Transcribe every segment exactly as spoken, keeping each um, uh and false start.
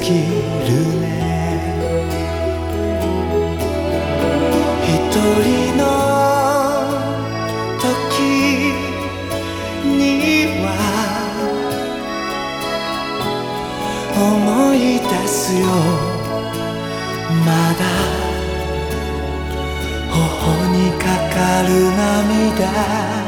きるね。一人の時には思い出すよ、まだ頬にかかる涙。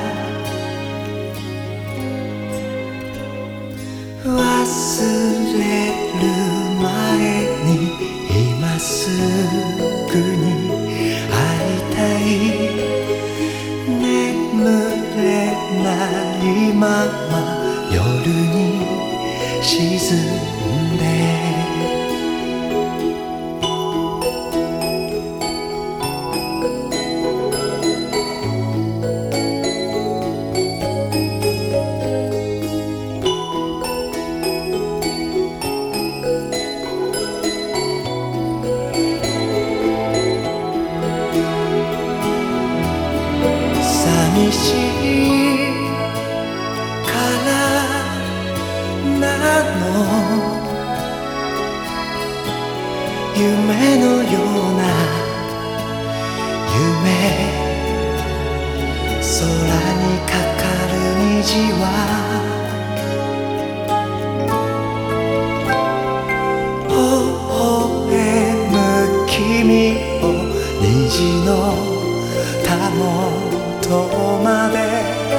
忘れる前に今すぐに会いたい。眠れないまま夜に沈んで寂しいからなの、夢のような夢、空にかかる虹は微笑む君を虹のたもとまで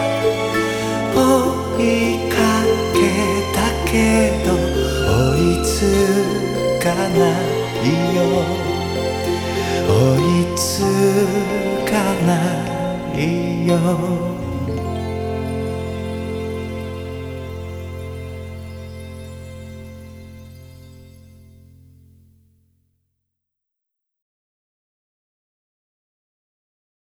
追いかけたけど追いつかないよ、追いつかないよ。